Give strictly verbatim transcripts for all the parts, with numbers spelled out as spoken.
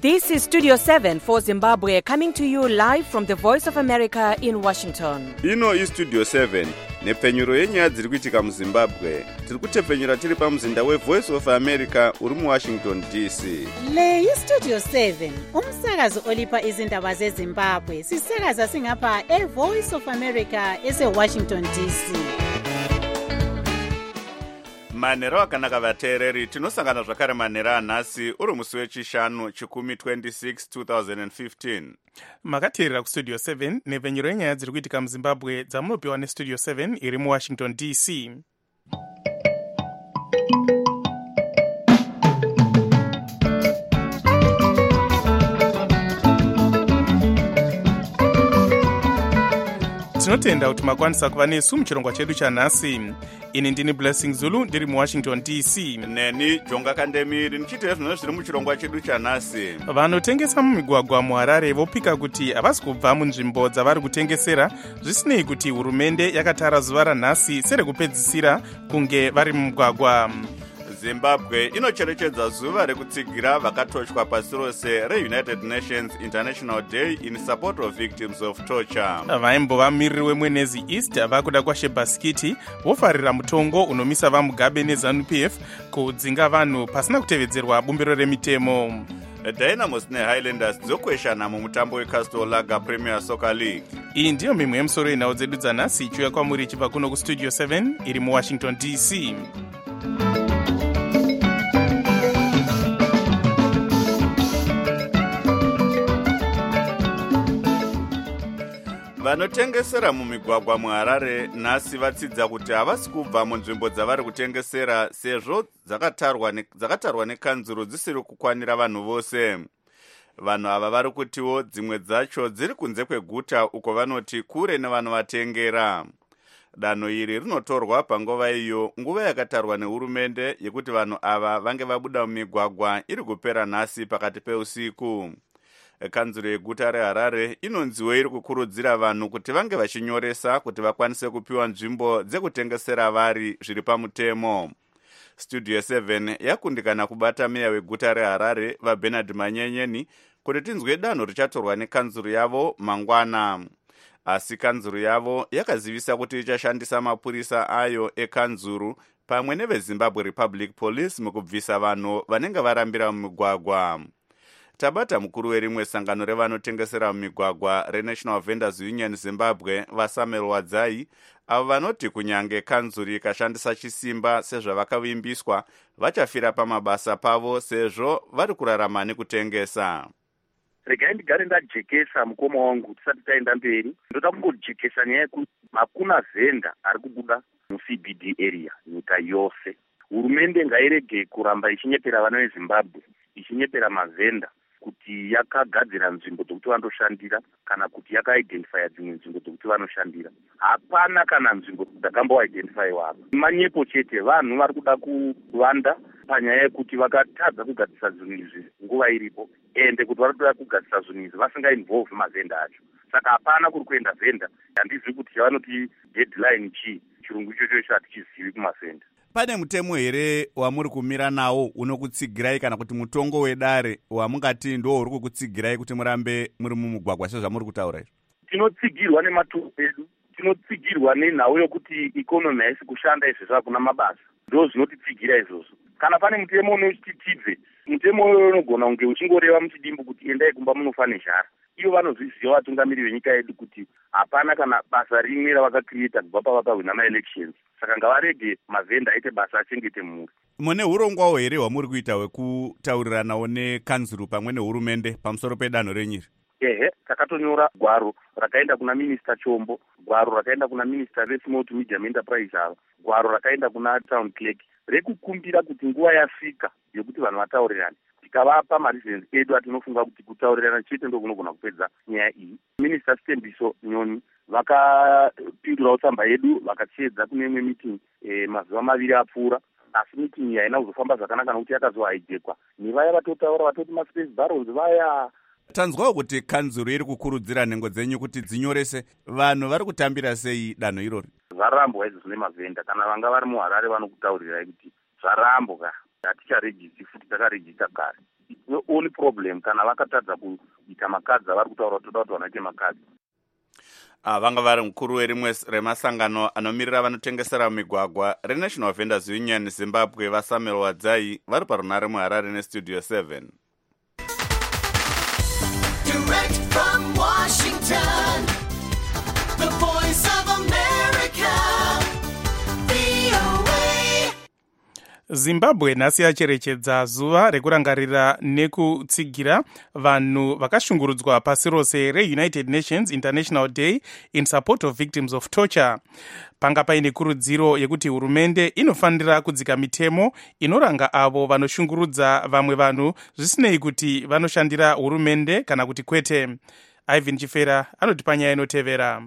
This is Studio seven for Zimbabwe, coming to you live from the Voice of America in Washington. Ino is Studio seven. Nepfenyuro yenyaya dziri kuitika muZimbabwe. Tiri kutepfenyura tiri pamuzinda weVoice of America uri muWashington D C. Le iStudio seven, umsakazo olipa izindaba zeZimbabwe. Sisakaza singapha eVoice of America eseWashington D C. Manera wakanaka vateereri, tinosangana zvakare manera anhasi uri musi wechishanu chikumi twenty-six twenty fifteen. Makateerera kuStudio seven nepfenyuro yenyaya dziri kuitika muZimbabwe dzamunopiwa neStudio seven iri muWashington D C. Tinotenda kuti makwanisa kuva nesu muchirongwa chedu chanhasi. Ini ndini Blessing Zulu ndiri muWashington D C. Neni Jonga Kandemiri nichiteera zvinhu zviri muchirongwa chedu chanhasi. Vanotengesa mumigwagwa muHarare vopika kuti havasi kubva munzvimbo dzavari kutengesera, zvisinei kuti hurumende yakatara zuva ranhasi serekupedzisira kunge vari mumugwagwa. Zimbabwe inocherechedza zuva rekutsigira vakatochwa pasi rose reUnited Nations International Day in support of victims of torture. Vaimbova mumiriri weMwenezi East vakuda kwaSheba Skiti vofarira mutongo unomisa vaMugabe neZANU P F kudzinga vanhu pasina kutevedzerwa bumbiro remitemo. Dynamos neHighlanders dzokweshana mumutambo weCastle Lager Premier Soccer League. Iyi ndiyo mimwe yemusoro yenhau dzedu dzanhasi ichiuya kwamuri ichibva kuno kuStudio seven iri muWashington D C. Vanotengesera mumigwagwa muHarare nhasi vatsidza kuti havasi kubva munzvimbo dzavari kutengesera sezvo dzakatarwa ne, dzakatarwa nekanzuro dzisiri kukwanira vanhu vose. Vanhu ava vari kutiwo dzimwe dzacho dziri kunze kweguta uko vanoti kure nevanhu vatengera. Danho iri rinotorwa panguva iyo nguva yakatarwa nehurumende yekuti vanhu ava vange vabuda mumigwagwa iri kupera nhasi pakati peusiku. Kanzuro yeguta reHarare inonziwo iri kukurudzira vanhu kuti vange vachinyoresa kuti vakwanise kupiwa nzvimbo dzekutengesera vari zviri pamutemo. Studio seven yakundikana kubata meya weguta reHarare vaBernard Manyenyeni kuti tinzwe danho richatorwa nekanzuro yavo mangwana. Asi kanzuro yavo yakazivisa kuti ichashandisa mapurisa ayo ekanzuro pamwe neveZimbabwe Republic Police mukubvisa vanhu vanenge varambira mumigwagwa. Tabata mukuru werimwe sangano revanotengesera mumigwagwa reNational Vendors Union Zimbabwe vaSamuel Wadzai avo vanoti kunyange kanzuro ikashandisa chisimba sezvavakavimbiswa vachafira pamabasa pavo sezvo vari kurarama nekutengesa. Regai ndigare ndajekesa mukoma wangu tisati taenda mberi. Ndoda kungojekesa nyaya yekuti hakuna venda ari kubuda muC B D area nyika yose. Hurumende ngairege kuramba ichinyepera vana veZimbabwe, ichinyepera mavenda kuti yakagadzira nzvimbo dzokuti vandoshandira kana kuti yakaidentifya dzimwe nzvimbo dzokuti vanoshandira. Hapana kana nzvimbo dzakamboidentifyiwa apa. Manyepo chete vanhu vari kuda kuvanda panyaya yekuti vakatadza kugadzisa zvinhu izvi nguva iripo, ende kuti vari kuda kugadzisa zvinhu izvi vasingainvolve mavenda acho. Saka hapana kuri kuenda venda. Handizivi kuti chavanoti deadline chii, chirungu ichocho hatichizivi kumavenda. Pane mutemo here wamuri kumira nawo unokutsigirai kana kuti mutongo wedare wamungati ndo uri kukutsigirai kuti murambe muri mumugwagwa sezvamuri kutaura izvo? Tinotsigirwa nematongo edu, tinotsigirwa nenhau yokuti ikonomi haisi kushanda izvezvo hakuna mabasa. Ndo zvinotitsigira izvozvo. Kana pane mutemo unoti tibve, mutemo uyo unogona kunge uchingoreva muchidimbu kuti endai kumba munofa nezhara. Iyo vanozviziva vatungamiri venyika yedu kuti hapana kana basa rimwe ravakakrieta kubva pavakahwina maelections. Saka ngavarege mavenda aite basa achengete mhuri. Mune urongwawo here hwamuri kuita hwekutauriranawo nekanzuro pamwe nehurumende pamusoro pedanho renyiri? Ehe, takatonyora gwaro rakaenda kuna Minister Chombo, gwaro rakaenda kuna Minister veSmall to Medium Enterprise ava, gwaro rakaenda kuna Town Clerk rekukumbira kuti nguva yasvika yokuti vanhu vataurirane. Tikavapa mareasons edu atinofunga kuti kutaurirana chete ndo kunogona kupedza nyaya iyi. Minister Stembiso Nyoni vakapindurawo tsamba yedu vakachiedza kune imwe meeting e, mazuva maviri apfuura, asi meeting iyi haina kuzofamba zvakanaka nokuti yakazohaijekwa nevaya vatotaura vatoti maspace barons vaya. Tanzwawo kuti kanzuro iri kukurudzira nhengo dzenyu kuti dzinyorese vanhu vari kutambira sei danho irori? Varambwa izvo zvine mavenda, kana vanga vari muHarare vanokutaurirai kuti zvarambwa, haticharejisi futi takarejisa kare. the only problem kana vakatadza kuita makadzi avari kutaura kuti toda kuti vanaite makadzi. Uh, vanga vari mukuru werimwe remasangano anomirira vanotengesera mumigwagwa reNational Vendors Union Zimbabwe vaSamuel Wadzai vari parunare muHarare nestudio seven. Direct from Washington, the voice of America, V O A. Zimbabwe nhasi yacherechedza zuva rekurangarira nekutsigira vanhu vakashungurudzwa pasi rose reUnited Nations International Day in support of victims of torture. Panga paine kurudziro yekuti hurumende inofanira kudzika mitemo inoranga avo vanoshungurudza vamwe vanhu zvisinei kuti vanoshandira hurumende kana kuti kwete. Ivan Chifera anoti panyaya inotevera.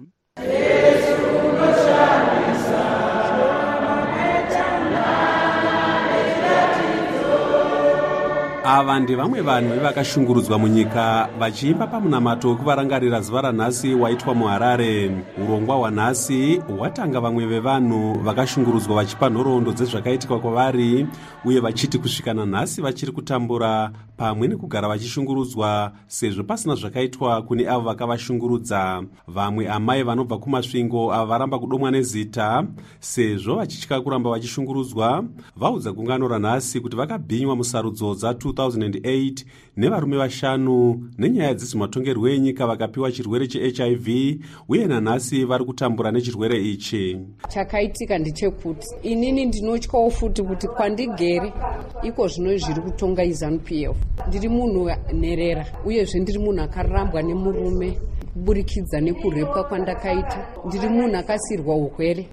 Ava ndevamwe vanhu vakashungurudzwa munyika vachiimba pamunamato wekuvarangarira zuva ranhasi waitwa muHarare. Urongwa hwanhasi hwatanga vamwe vevanhu vakashungurudzwa vachipa nhoroondo dzezvakaitika kwavari uye vachiti kusvika nanhasi vachiri kutambura pamwe nekugara vachishungurudzwa sezvo pasina zvakaitwa kune avo vakavashungurudza. Vamwe amai vanobva kumasvingo ava varamba kudomwa nezita sezvo vachitya kuramba vachishungurudzwa vaudza gungano ranhasi kuti vakabhinywa musarudzo dza two thousand eight nevarume vashanu nenyaya dzezvematongerwo enyika vakapiwa chirwere cheH I V uye nanhasi vari kutambura nechirwere ichi. Chakaitika ndechekuti inini ndinotyawo futi kuti kwandigere iko zvino zviri kutonga iZANU P F ndiri munhu nherera uyezve ndiri munhu akarambwa nemurume kuburikidza nekurepwa kwandakaita. Ndiri munhu akasirwa urwere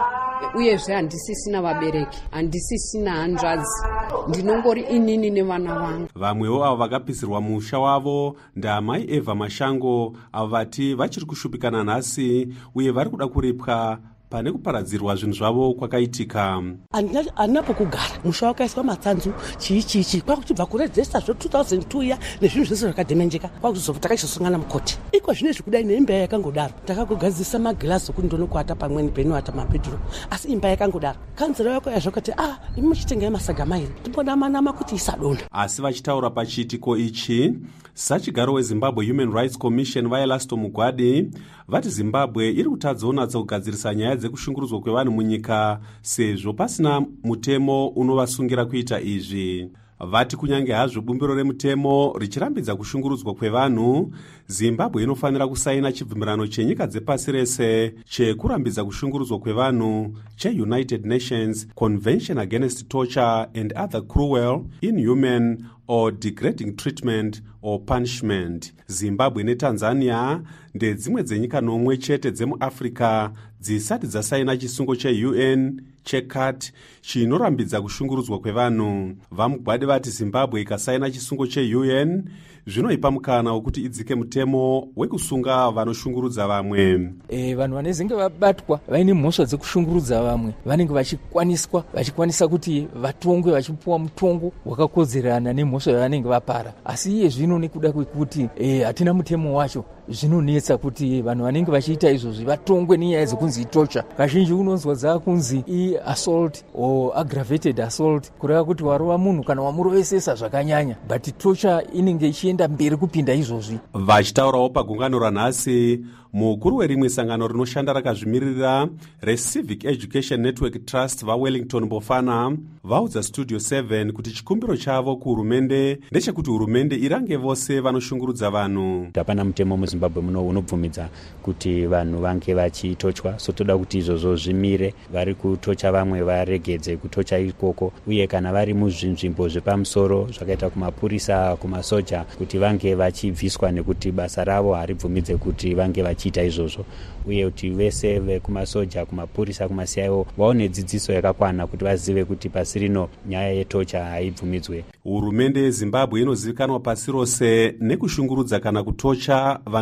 uyezve handisisina vabereki, handisisina hanzvadzi, ndinongori inini nevana vangu. Vamwewo avo vakapisirwa musha wavo ndaamai Eva Mashango avo vati vachiri kushupikana nhasi uye vari kuda kuripwa pane kuparadzirwa zvinhu zvavo kwakaitika. Handina pokugara, musha wakaiswa matsanzu chii chii chii kwakuchibva kuredzesa zvo two thousand two ya nezvinhu zvese zvakadhemenjeka kwakuzobva takachizosangana mukoti. Iko zvinezvi kudai neimba yakangodaro takagogadzisa magirazi okuti ndonokuata pamweni peinoata mabhedroom asi imba yakangodaro. Kanzero yako yazvakati ah imi muchitengai masaga mairi timbonama kuti isadonha. Asi vachitaura pachiitiko ichi sachigaro weZimbabwe Human Rights Commission vaElasto Mugwadi vati Zimbabwe iri kutadzawo natsa kugadzirisa nyaya dzekushungurudzwa kwevanhu munyika sezvo pasina mutemo unovasungira kuita izvi. Vati kunyange hazvo bumbiro remutemo richirambidza kushungurudzwa kwevanhu, Zimbabwe inofanira kusaina chibvumirano chenyika dzepasi rese chekurambidza kushungurudzwa kwevanhu cheUnited Nations Convention Against Torture and Other Cruel, Inhuman or Degrading Treatment or Punishment. Zimbabwe neTanzania ndedzimwe dzenyika nomwe chete dzemuAfrica dzisati dzasaina chisungo cheU N C A T chinorambidza kushungurudzwa kwevanhu. Vamugwadi vati Zimbabwe ikasaina chisungo cheU N zvinoipa mukana wekuti idzike mutemo wekusunga vanoshungurudza vamwe. E, vanhu vanenge vabatwa vaine mhosva dzekushungurudza vamwe vanenge vachikwaniswa vachikwanisa kuti vatongwe vachipuwa mutongo wakakodzerana nemhosva yavanenge vapara. Asi iye zvino nekuda kwekuti e, hatina mutemo wacho zvinonetsa kuti vanhu vanenge vachiita izvozvi vatongwe nenyaya dzekunzi torture. Kazhinji unonzwa dzakunzi i-assault or aggravated assault kureva kuti warova munhu kana wamurovesesa zvakanyanya, but torture inenge ichienda mberi kupinda izvozvi. Vachitaurawo pagungano ranhasi mukuru werimwe sangano rinoshanda rakazvimirira reCivic Education Network Trust vaWellington Bofana vaudza Studio seven kuti chikumbiro chavo kuhurumende ndechekuti hurumende irange vose vanoshungurudza vanhu. Hapana mutemo muZimbabwe muno unobvumidza kuti vanhu vange vachitochwa, so toda kuti izvozvo zvimire, vari kutocha vamwe varegedze kutocha ikoko, uye kana vari muzvinzvimbo zvepamusoro zvakaita kumapurisa kumasoja kuti vange vachibviswa nekuti basa ravo haribvumidze kuti vange vachiita izvozvo, uye kuti vese vekumasoja kumapurisa kumasiyayo vaone dzidziso yakakwana kuti vazive kuti pasi rino nyaya yetocha haibvumidzwe. Hurumende yeZimbabwe inozivikanwa pasi rose nekushungurudza kana kutocha vanhu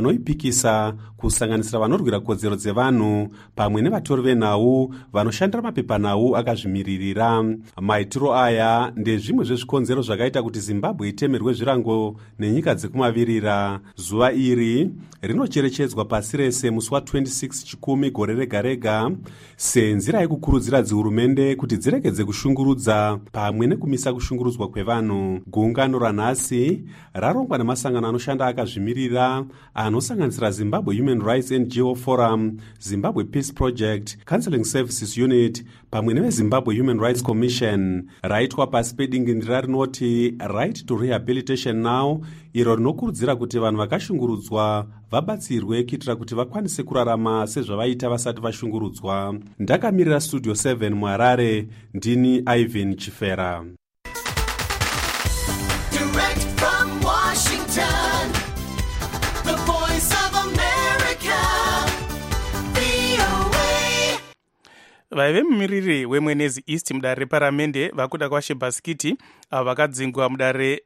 vanoipikisa kusanganisira vanorwira kodzero dzevanhu pamwe nevatori venhau vanoshandira mapepanhau akazvimiririra. Maitiro aya ndezvimwe zvezvikonzero zvakaita kuti Zimbabwe itemerwe zvirango nenyika dzekumavirira. Zuva iri rinocherechedzwa pasi rese musi wa26 chikumi gore rega rega senzira yekukurudzira dzihurumende kuti dzirekedze kushungurudza pamwe nekumisa kushungurudzwa kwevanhu. Gungano ranhasi rarongwa nemasangano anoshanda akazvimirira anosanganisira Zimbabwe Human Rights N G O Forum, Zimbabwe Peace Project, Counseling Services Unit pamwe neveZimbabwe Human Rights Commission. Raitwa pasi pedingindira rinoti Right to Rehabilitation Now, iro rinokurudzira kuti vanhu vakashungurudzwa vabatsirwe kuitira kuti vakwanise kurarama sezvavaita vasati vashungurudzwa. Ndakamirira Studio seven muHarare, ndini Ivan Chifera. Direct from Washington, the voice of America, V O A. vaive mumiriri wemwenezi east mudare reparamende vakuda kwaShebhasikiti avo vakadzingwa mudare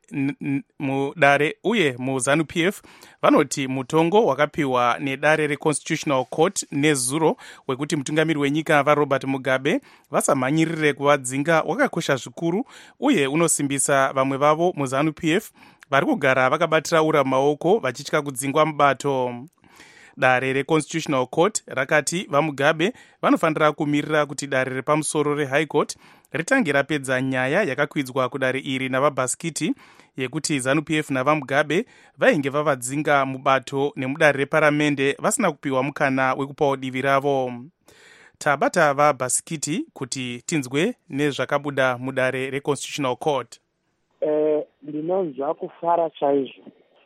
mudare uye muZANU P F vanoti mutongo wakapiwa nedare reConstitutional Court nezuro wekuti mutungamiri wenyika vaRobert Mugabe vasamhanyirire kuvadzinga wakakosha zvikuru uye unosimbisa vamwe vavo muZANU P F vari kugara vakabatira ura mumaoko vachitya kudzingwa mubato. Dare reConstitutional Court rakati vaMugabe vanofanira kumirira kuti dare repamusoro reHigh Court ritange rapedza nyaya yakakwidzwa kudare iri navaBhasikiti yekuti ZANU P F navaMugabe vainge vavadzinga mubato nemudare reparamende vasina kupiwa mukana wekupawo divi ravo. Tabata vaBhasikiti kuti tinzwe nezvakabuda mudare reConstitutional Court. Eh, ndinonzwa kufara chaizvo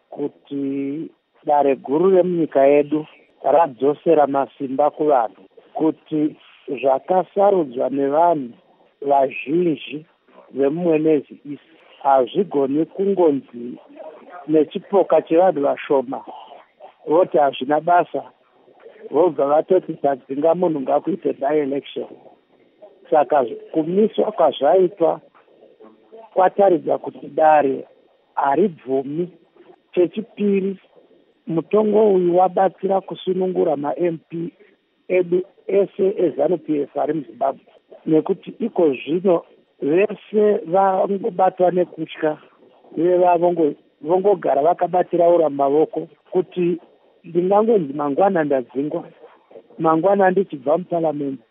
kuti dare guru remunyika yedu radzosera masimba kuvanhu kuti zvakasarudzwa nevanhu vazhinji vemumwenezi isi hazvigoni kungonzi nechipoka chevanhu vashoma voti hazvina basa vobva vatoti tadzinga munhu ngakuite by-election. Saka kumiswa kwazvaitwa kwataridza kuti dare haribvumi. Chechipiri, mutongo uyu wabatsira kusunungura ma-M P edu ese eZANU P F ari muZimbabwe nekuti iko zvino vese vangobatwa nekutya uye vongogara vakabatira ura mumavoko kuti ndingangonzi mangwana ndadzingwa, mangwana ndichibva muparamende,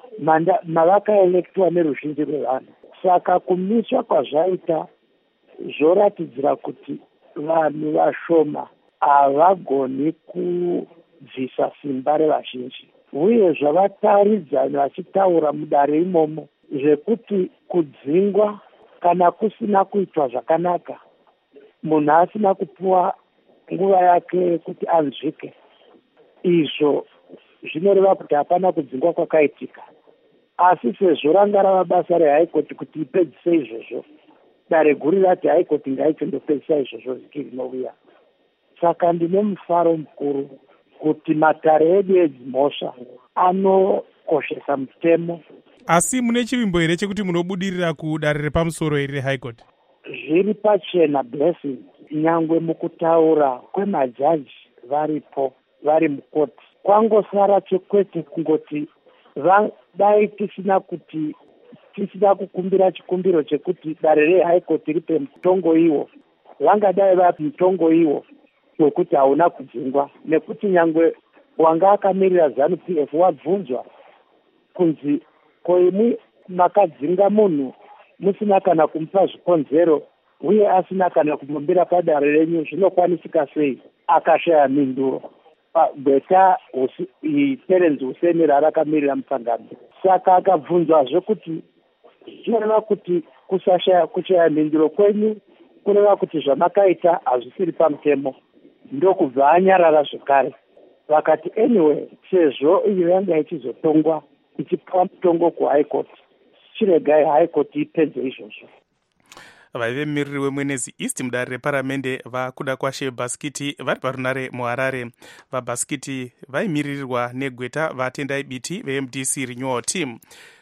mavakaelektwa neruzhinji rwevanhu. Saka kumiswa kwazvaita zvoratidzira kuti vanhu vashoma havagoni kubvisa simba revazhinji uye zvavataridza vachitaura mudare imomo zvekuti kudzingwa kana kusina kuitwa zvakanaka, munhu asina kupuwa nguva yake kuti anzvike, izvo zvinoreva kuti hapana kudzingwa kwakaitika. Asi sezvo ranga rava basa reHigh Court kuti ipedzise izvozvo, dare guru rati High Court ngaichindopedzisa izvozvo vhiki rinouya. Saka ndine mufaro mukuru kuti matare edu edzimhosva anokoshesa mutemo. Asi mune chivimbo here chekuti munobudirira kudare repamusoro iri reHigh Court? Zviri pachena blessing, nyangwe mukutaura kwemajaji varipo vari mukoti. Kwangosara chekwete kungoti dai tisina kuti tisina kukumbira chikumbiro chekuti dare reHigh Court ripe mutongo iwo, vangadai vapi mutongo iwo wekuti hauna kudzingwa, nekuti nyangwe wanga akamirira ZANU P F wabvunzwa kunzi koimwi makadzinga munhu musina kana kumupa zvikonzero uye asina kana kumumbira padare renyu, zvinokwanisika sei? Akashaya minduro. Beta Terenzi Hussein rarakamirira musangano. Saka akabvunzwazve kuti zvinoreva kuti kusashaya kushaya minduro kwenyu kureva kuti zvamakaita hazvisiri pamutemo, ndokubva anyarara zvekare. Vakati anyway, sezvo iyo yanga ichizotongwa ichipiwa mutongo kuHigh Court, chiregai High Court ipedze izvozvo. vaive mumiriri wemwenezi east mudare reparamende vakuda kwaShebhasikiti vari parunare muHarare. VaBhasikiti vaimiririrwa negweta vaTendai Biti veM D C Renewal Team.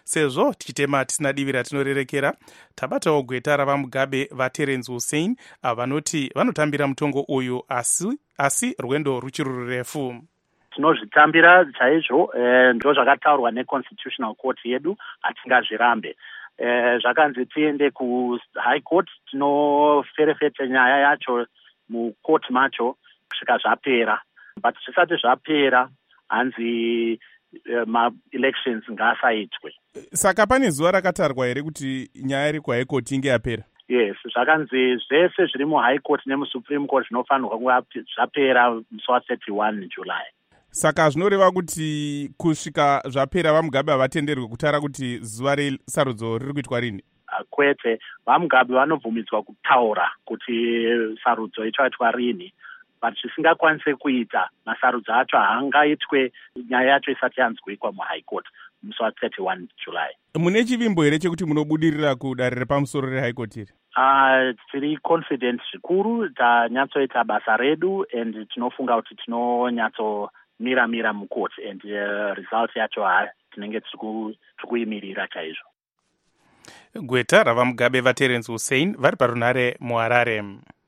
sezvo tichitema tisina divi ratinorerekera, tabatawo gweta ravamugabe vaterence hussein vanoti vanotambira mutongo uyu asi, asi rwendo ruchiri rurefu. Tinozvitambira chaizvo, eh, ndo zvakataurwa neconstitutional court yedu, hatingazvirambe. Eh, zvakanzi tiende kuhigh court, tinoferefete nyaya yacho mucourt macho kusvika zvapera, but zvisati zvapera hanzi uh, ma-elections ngaasaitwe. Saka pane zuva rakatarwa here kuti nyaya iri kuhigh court inge yapera? Yes, zvakanzi zvese zviri muhigh court nemusupreme court zvinofanirwa kuva zvapera musi wa-thirty-one July. Saka zvinoreva kuti kusvika zvapera vamugabe havatenderwe kutaura kuti zuva resarudzo riri kuitwa rini? Kwete, vamugabe vanobvumidzwa kutaura kuti sarudzo ichaitwa rini, but zvisingakwanise kuita masarudzo acho haangaitwe nyaya yacho isati yanzwikwa muhigh court musi wa-thirty-one July. Mune chivimbo here chekuti munobudirira kudare repamusoro rehigh court iri? Uh, tiri confident zvikuru, tanyatsoita basa redu and tinofunga kuti tinonyatso-mira mira mucourt and uh, result yacho ha tinenge tiri kuimirira chaizvo. Gweta ravamugabe vaterence hussein vari parunhare muharare.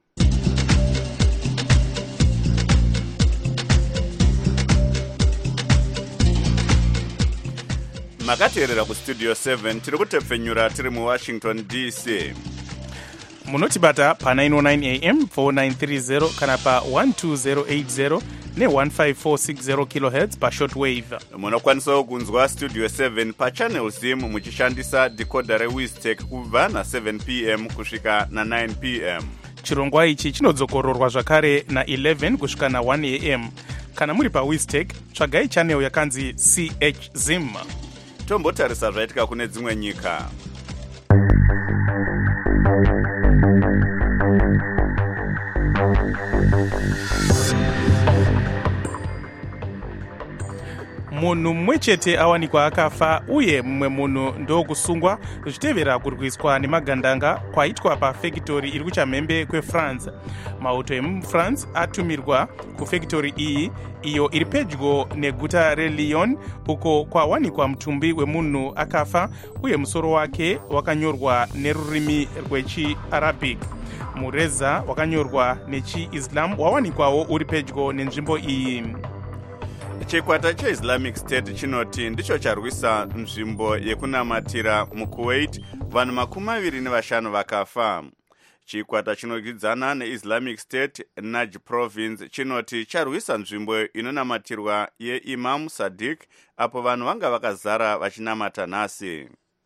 makateerera kustudio seven tiri kutepfenyura tiri muwashington D C. Munotibata pa nine oh nine A M four nine three zero kana pa one two zero eight zero ne one five four six zero kilohertz pa shortwave. Munokwanisawo kunzwa studio seven pa channel sim muchishandisa decoder reWiztech kubva na seven p m kusvika na nine p m. Chirongwa ichi chinodzokororwa zvakare na eleven kusvika na one A M. Kana muri pa Wiztech, tsvagai channel yakanzi C H Zim. Tombotarisa zvaitika kune dzimwe nyika. Munhu mumwe chete awanikwa akafa uye mumwe munhu ndokusungwa zvichitevera kurwiswa nemagandanga kwaitwa pafekitori iri kuchamhembe kweFrance. Mauto emufrance atumirwa kufekitori iyi iyo iri pedyo neguta reLyon uko kwawanikwa mutumbi wemunhu akafa uye musoro wake wakanyorwa nerurimi rwechiArabic. Mureza wakanyorwa nechiIslam wawanikwawo uri pedyo nenzvimbo iyi. Chikwata cheIslamic State chinoti ndicho charwisa nzvimbo yekunamatira muKuwait, vanhu makumi maviri nevashanu vakafa. Chikwata chinogwidzana neIslamic State Najj Province chinoti charwisa nzvimbo inonamatirwa yeImam Sadiq apo vanhu vanga vakazara vachinamata nhasi.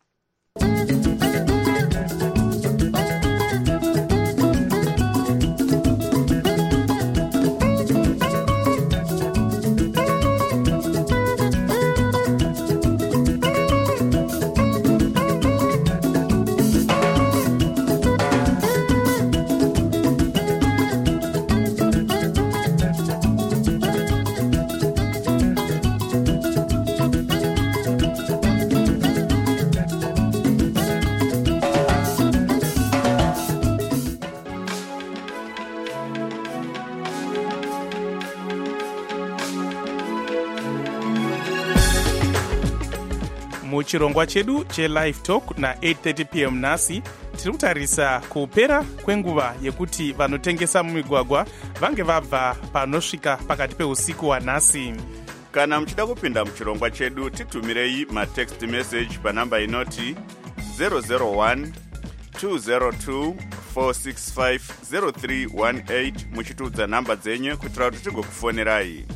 Muchirongwa chedu che-Live Talk na eight thirty p m nhasi tiri kutarisa kupera kwenguva yekuti vanotengesa mumigwagwa vange vabva panosvika pakati peusiku hwanhasi. Kana muchida kupinda muchirongwa chedu titumirei matext message panamba inoti zero zero one two zero two four six five zero three one eight muchitudza namba dzenyu kuitira kuti tigokufonerai.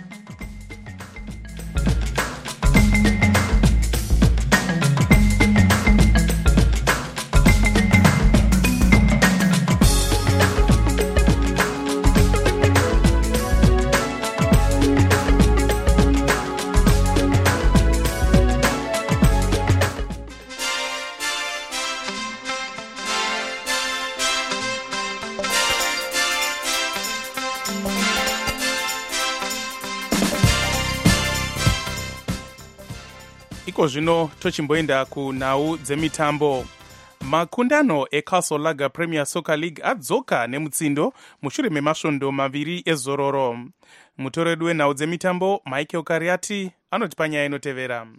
Iko zvino tochimboenda kunhau dzemitambo. Makundano eCastle Lager Premier Soccer League adzoka nemutsindo mushure memasvondo maviri ezororo. Mutoredu wenhau dzemitambo Michael Kariati anoti panyaya inotevera.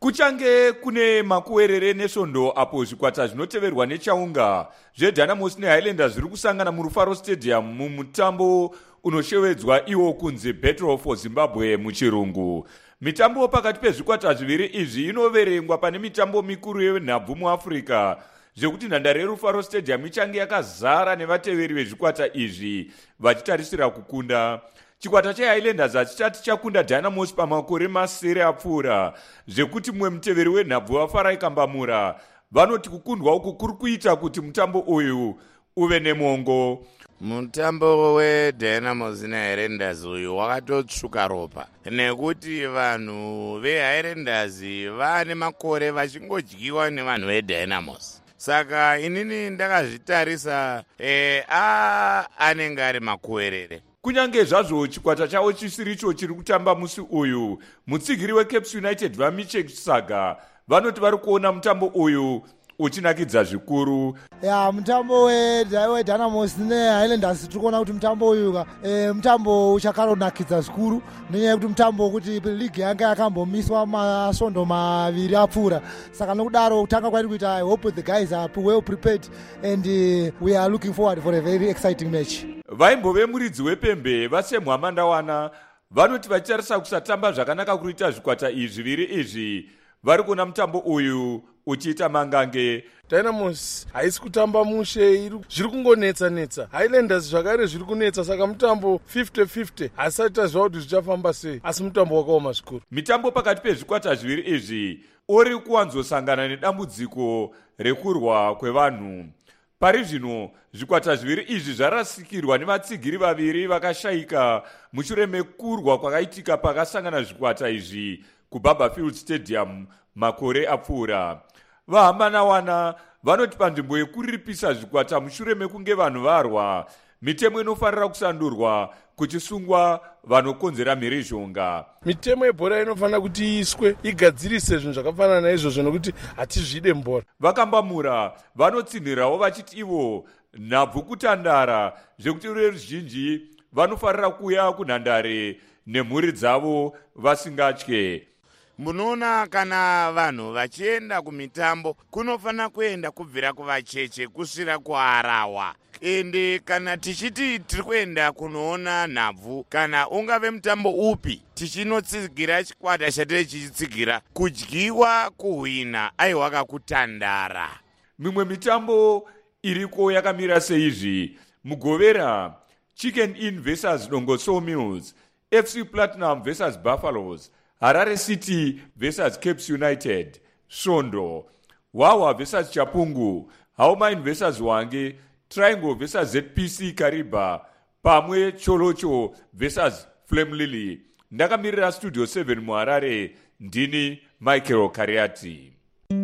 Kuchange kune makuwerere nesvondo apo zvikwata zvinoteverwa nechaunga zvedynamos nehighlanders zviri kusangana murufaro stadium mumutambo unoshevedzwa iwo kunzi battle for zimbabwe muchirungu. Mitambo pakati pezvikwata zviviri izvi inoverengwa pane mitambo mikuru yenhabvu muafrica, zvekuti nhandare yerufaro stadium ichange yakazara nevateveri vezvikwata izvi vachitarisira kukunda. Chikwata chehighlanders hachitati chakunda dynamos pamakore masere apfuura, zvekuti mumwe muteveri wenhabvu wafarai kambamura vanoti kukundwa uku kuri kuita kuti mutambo uyu uve nemongo. Mutambo wedynamos nehighlanders uyu wakatotsvuka ropa nekuti vanhu vehighlanders vane makore vachingodyiwa nevanhu vedynamos. Saka inini ndakazvitarisa eh, a anenge ari makuwerere. Kunyange zvazvo chikwata chavo chisiricho chiri kutamba musi uyu, mutsigiri weCaps United vaMichel Saga vanoti vari kuona mutambo uyu uchinakidza zvikuru. Ya mutambo wedynamos nehighlanders tiri kuona kuti mutambo uyu e, mutambo uchakaronakidza zvikuru nenyaya yekuti mutambo wekuti ligi yanga yakambomiswa masvondo maviri apfuura. Saka nokudaro kutanga kwairi kuita I hope the guys are well prepared and uh, we are looking forward for a very exciting match. Vaimbove muridzi wepembe vasemwa mandawana vanoti vachitarisa kusatamba zvakanaka kuita zvikwata izvi zviviri izvi vari kuona mutambo uyu uchiita mangange. Dynamos haisi kutamba mushe, zviri kungonetsa netsa. Highlanders zvakare zviri kunetsa, saka mutambo fifty fifty hasati tazviziva kuti zvichafamba sei, asi mutambo wakaoma zvikuru. Mitambo pakati pezvikwata zviviri izvi uri kuwanzosangana nedambudziko rekurwa kwevanhu. Pari zvino zvikwata zviviri izvi zvarasikirwa nevatsigiri vaviri vakashayika mushure mekurwa kwakaitika pakasangana zvikwata izvi kuBarberfield Stadium makore apfuura. Vahambanawana vanoti panzvimbo yekuripisa zvikwata mushure mekunge vanhu varwa, mitemo inofanira kusandurwa kuchisungwa vanokonzera mhirizhonga. Mitemo yebhora inofanira kuti iiswe igadzirise zvinhu zvakafanana naizvozvo nokuti hatizvide mbora. Vakambamura vanotsinhirawo vachiti ivo nhabvu kutandara zvekuti ruzhinji vanofanira kuya kunhandare nemhuri dzavo vasingatye. Munoona kana vanhu vachienda kumitambo kunofanira kuenda kubvira kuvacheche kusvira kuarawa. Ende kana tichiti tiri kuenda kunoona nhabvu kana ungave mutambo upi tichinotsigira chikwata chatiri chichitsigira kudyiwa kuhwina aiwaka kutandara. Mimwe mitambo iriko yakamira seizvi: Mugovera Chicken Inn versus Dongo Sawmills, F C Platinum versus Buffaloes, Harare City versus Caps United, Svondo, Wawa versus Chapungu, Haumain versus Wange, Triangle versus Z P C Kariba, pamwe Cholocho versus Flame Lily. Ndakamirira Studio seven muHarare, ndini Michael Kariati.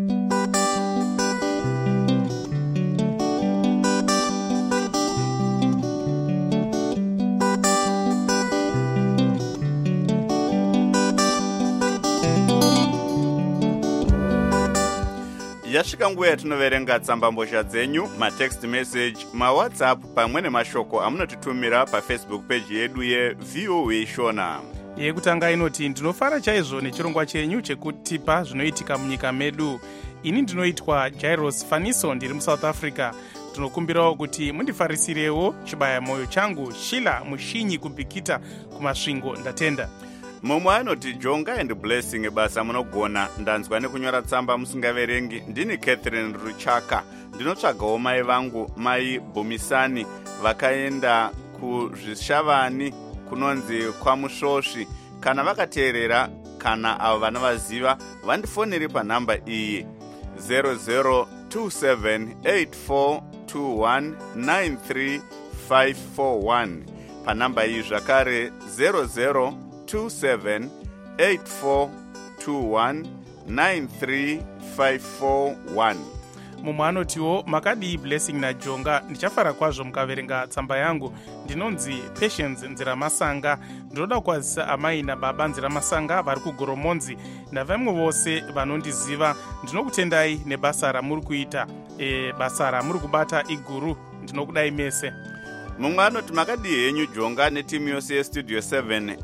Yasvika nguva yatinoverenga tsambambozha dzenyu, matext message, mawhatsapp pamwe nemashoko amunotitumira pafacebook page yedu yeV O A Shona. Yekutanga inoti ndinofara chaizvo nechirongwa chenyu chekutipa zvinoitika munyika medu. Ini ndinoitwa Jairus Faniso, ndiri muSouth Africa. Tinokumbirawo kuti mundifarisirewo chibaya moyo changu Shila Mushinyi kubikita kumasvingo, ndatenda. Mumwe anoti Jonga and Blessing basa munogona, ndanzwa nekunyora tsamba musingaverengi. Ndini Catherine Ruchaka, ndinotsvagawo mai vangu mai Bomisani vakaenda kuzvishavani kunonzi kwamusvosvi. Kana vakateerera kana avo vanavaziva vandifonere panhamba iyi zero zero two seven eight four two one nine three five four one, panhamba iyi zvakare zero zero two seven eight four two one nine three five four one. Mumwe anotiwo makadii Blessing naJonga, ndichafara kwazvo mukaverenga tsamba yangu. Ndinonzi Patience Nziramasanga, ndinoda kwazisa amai nababa Nziramasanga vari kuGoromonzi navamwe vose vanondiziva. Ndinokutendai nebasa ramuri kuita, e, basa ramuri kubata iguru. Ndinokudai mese. Mumwe anoti makadii henyu Jonga netimu yose yeStudio seven.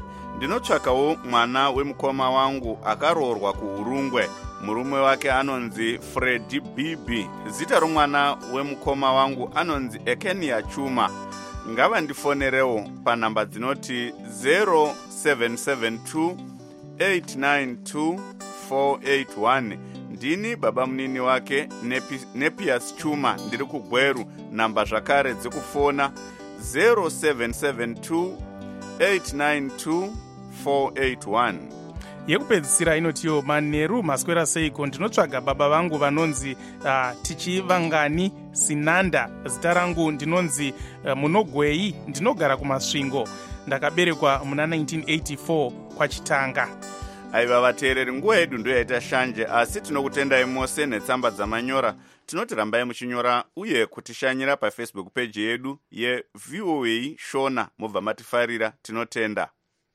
ndinotsvakawo mwana wemukoma wangu akaroorwa kuurungwe. Murume wake anonzi Freddy Bibi. Zita romwana wemukoma wangu anonzi Ekenia Chuma. Ngava ndifonerewo panhamba dzinoti zero seven seven two eight nine two four eight one. Ndini baba munini wake Nepi, Nepias Chuma, ndiri kuGweru. Namba zvakare dzekufona zero seven seven two eight nine two four eight one. Yekupedzisira inotiyo Maneru maswera seiko. Ndinotsvaga baba vangu vanonzi uh, Tichivangani Sinanda. Zita rangu ndinonzi uh, Munogwei. Ndinogara kumasvingo. Ndakaberekwa muna nineteen eighty-four kwaChitanga. Aiva vateereri, nguva yedu ndo yaita shanje, asi tinokutendai mose netsamba dzamanyora. Tinoti rambai muchinyora uye kutishanyira paFacebook page yedu yeV O A Shona, mobva matifarira. Tinotenda.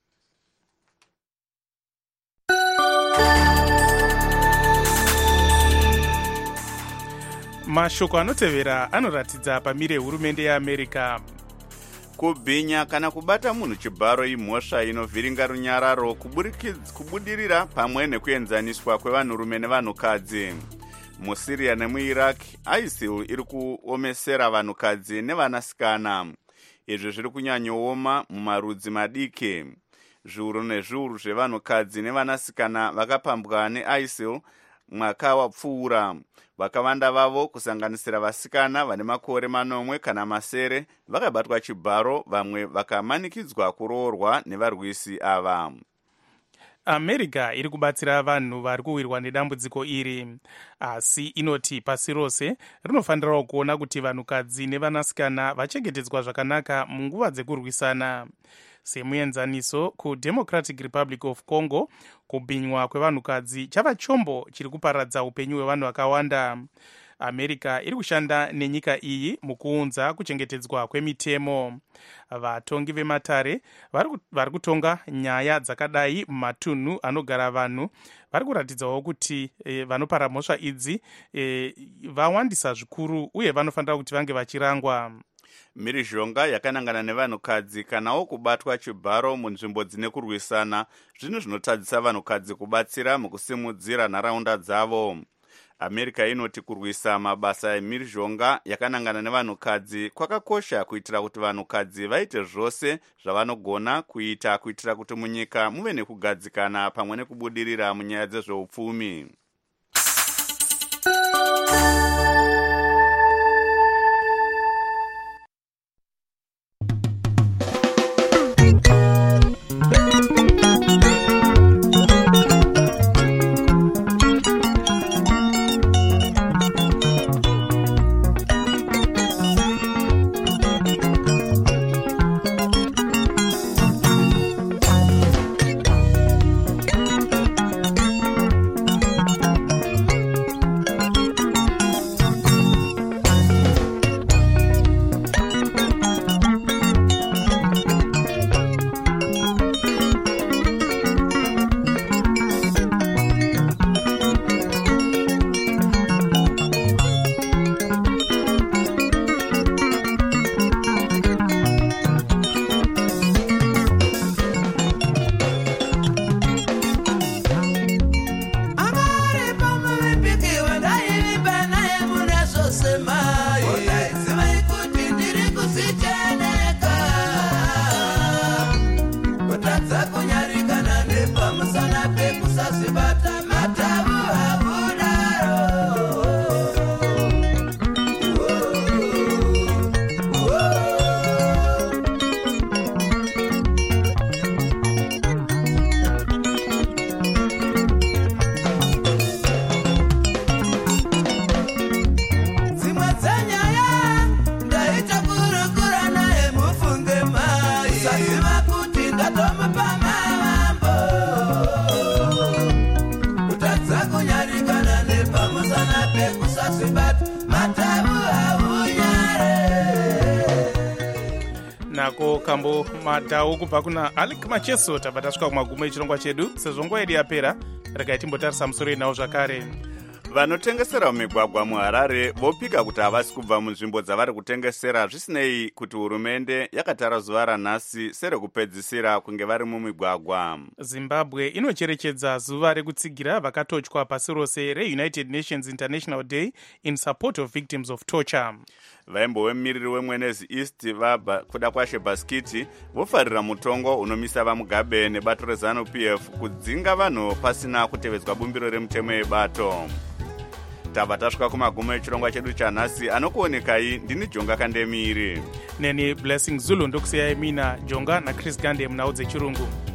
Mashoko anotevera anoratidza pamire hurumende yeAmerica. Kubhinya kana kubata munhu chibharo imhosva inovhiringa runyararo, kubudirira pamwe nekuenzaniswa kwevanhurume nevanhukadzi. MuSyria nemuIraq, ISIL iri kuomesera vanhukadzi nevanasikana. Izvi zviri kunyanyooma mumarudzi madiki. Zviuru nezviuru zvevanhukadzi nevanasikana vakapambwa neISIL mwaka wapfuura. Vakawanda vavo kusanganisira vasikana vane makore manomwe kana masere vakabatwa chibharo, vamwe vakamanikidzwa kuroorwa nevarwisi ava. America iri kubatsira vanhu vari kuwirwa nedambudziko iri, asi inoti pasi rose rinofanirawo kuona kuti vanhukadzi nevanasikana vachengetedzwa zvakanaka munguva dzekurwisana. Semuenzaniso kuDemocratic Republic of Congo, kubhinywa kwevanhukadzi chava chombo chiri kuparadza upenyu hwevanhu vakawanda. America iri kushanda nenyika iyi mukuunza kuchengetedzwa kwemitemo. Vatongi vematare vari kutonga nyaya dzakadai mumatunhu anogara vanhu vari kuratidzawo kuti e, vanopara mhosva idzi e, vawandisa zvikuru uye vanofanira kuti vange vachirangwa. Mhirizhonga yakanangana nevanhukadzi kanawo kubatwa chibharo munzvimbo dzine kurwisana, zvinhu zvinotadzisa vanhukadzi kubatsira mukusimudzira nharaunda dzavo. America inoti kurwisa mabasa emhirizhonga yakanangana nevanhukadzi kwakakosha kuitira kuti vanhukadzi vaite zvose zvavanogona kuita kuitira kuti munyika muve nekugadzikana pamwe nekubudirira munyaya dzezveupfumi. nako kambo madhau kubva kuna Alec Macheso. Tabva tasvika kumagumo echirongwa chedu. Sezvo nguva yedu yapera, regai timbotarisa musoro inawo zvakare. vanotengesera mumigwagwa muharare vopika kuti havasi kubva munzvimbo dzavari kutengesera zvisinei kuti hurumende yakatara zuva ranhasi serekupedzisira kunge vari mumigwagwa. Zimbabwe inocherechedza zuva rekutsigira vakatochwa pasi rose reunited nations international day in support of victims of torture. vaimbovemiriri wemwenezi east vabva kuda kwashe baskiti vofarira mutongo unomisa vamugabe nebato rezanu p f kudzinga vanhu pasina kutevedzwa bumbiro remutemo yebato. tabva tasvika kumagumo echirongwa chedu chanhasi. anokuonekai ndini jonga kandemiri neni blessing zulu ndokusiyai mina jonga nachris gande munhau dzechirungu.